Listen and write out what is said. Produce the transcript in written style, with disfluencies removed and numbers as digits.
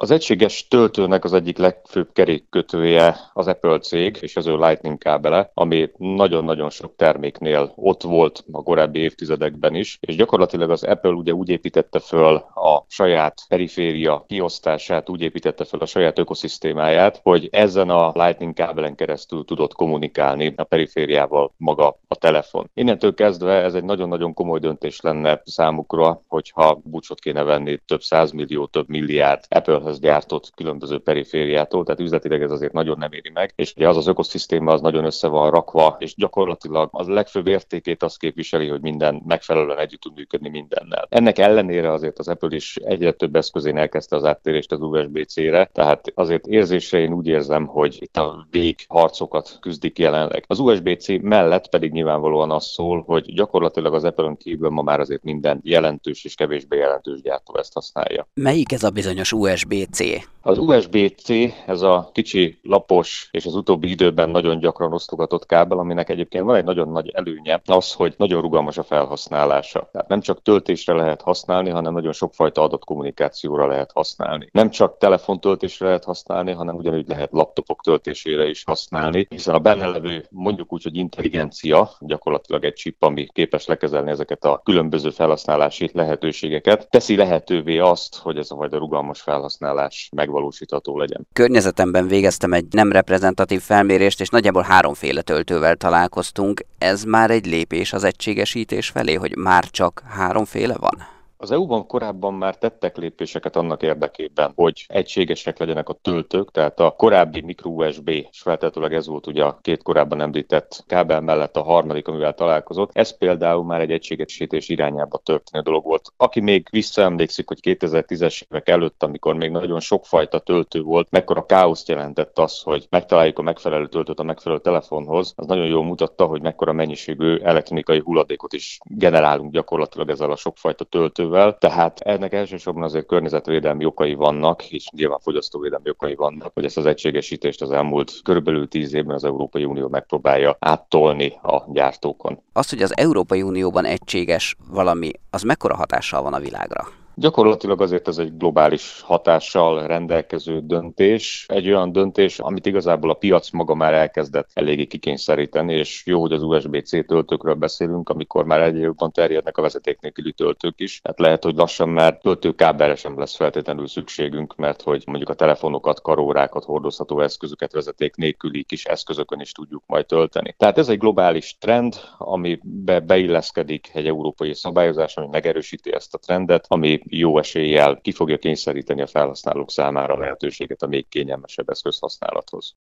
Az egységes töltőnek az egyik legfőbb kerékkötője az Apple cég és az ő Lightning kábele, ami nagyon-nagyon sok terméknél ott volt a korábbi évtizedekben is, és gyakorlatilag az Apple ugye úgy építette föl a saját periféria kiosztását, úgy építette föl a saját ökoszisztémáját, hogy ezen a Lightning kábelen keresztül tudott kommunikálni a perifériával maga a telefon. Innentől kezdve ez egy nagyon-nagyon komoly döntés lenne számukra, hogyha búcsút kéne venni több százmillió, több milliárd Applehez gyártott különböző perifériától, tehát üzletileg ez azért nagyon nem éri meg, és ugye az az ökoszisztéma az nagyon össze van rakva, és gyakorlatilag az legfőbb értékét azt képviseli, hogy minden megfelelően együtt tud működni mindennel. Ennek ellenére azért az Apple is egyre több eszközén elkezdte az áttérést az USB-C-re, tehát azért érzésre én úgy érzem, hogy itt a végharcokat küzdik jelenleg. Az USB-C mellett pedig nyilvánvalóan az szól, hogy gyakorlatilag az Apple-on kívül ma már azért minden jelentős és kevésbé jelentős gyártó ezt használja. Melyik ez a bizonyos USB-C? Az USB-C, ez a kicsi, lapos és az utóbbi időben nagyon gyakran osztogatott kábel, aminek egyébként van egy nagyon nagy előnye, az, hogy nagyon rugalmas a felhasználása. Tehát nem csak töltésre lehet használni, hanem nagyon sokfajta adott kommunikációra lehet használni. Nem csak telefontöltésre lehet használni, hanem ugyanúgy lehet laptopok töltésére is használni, hiszen a benne levő, mondjuk úgy, hogy intelligencia, gyakorlatilag egy chip, ami képes lekezelni ezeket a különböző felhasználási lehetőségeket, teszi lehetővé azt, hogy ez a fajta rugalmas felhasználás megvalósítható legyen. Környezetemben végeztem egy nem reprezentatív felmérést, és nagyjából háromféle töltővel találkoztunk. Ez már egy lépés az egységesítés felé, hogy már csak háromféle van? Az EU-ban korábban már tettek lépéseket annak érdekében, hogy egységesek legyenek a töltők, tehát a korábbi micro USB, és feltétlenül ez volt ugye a két korábban említett kábel mellett a harmadik, amivel találkozott. Ez például már egy egységesítés irányába történő dolog volt. Aki még visszaemlékszik, hogy 2010-es évek előtt, amikor még nagyon sokfajta töltő volt, mekkora káoszt jelentett az, hogy megtaláljuk a megfelelő töltőt a megfelelő telefonhoz, az nagyon jól mutatta, hogy mekkora mennyiségű elektronikai hulladékot is generálunk gyakorlatilag ezzel a sokfajta töltővel. Tehát ennek elsősorban azért környezetvédelmi okai vannak, és nyilván fogyasztóvédelmi okai vannak, hogy ezt az egységesítést az elmúlt körülbelül 10 évben az Európai Unió megpróbálja áttolni a gyártókon. Az, hogy az Európai Unióban egységes valami, az mekkora hatással van a világra? Gyakorlatilag azért ez egy globális hatással rendelkező döntés, egy olyan döntés, amit igazából a piac maga már elkezdett eléggé kikényszeríteni, és jó, hogy az USB-C töltőkről beszélünk, amikor már egyre jobban terjednek a vezeték nélküli töltők is. Hát lehet, hogy lassan már töltőkábelre sem lesz feltétlenül szükségünk, mert hogy mondjuk a telefonokat, karórákat, hordozható eszközöket vezeték nélküli kis eszközökön is tudjuk majd tölteni. Tehát ez egy globális trend, amibe beilleszkedik egy európai szabályozás, ami megerősíti ezt a trendet, ami jó eséllyel ki fogja kényszeríteni a felhasználók számára a lehetőséget a még kényelmesebb eszközhasználathoz.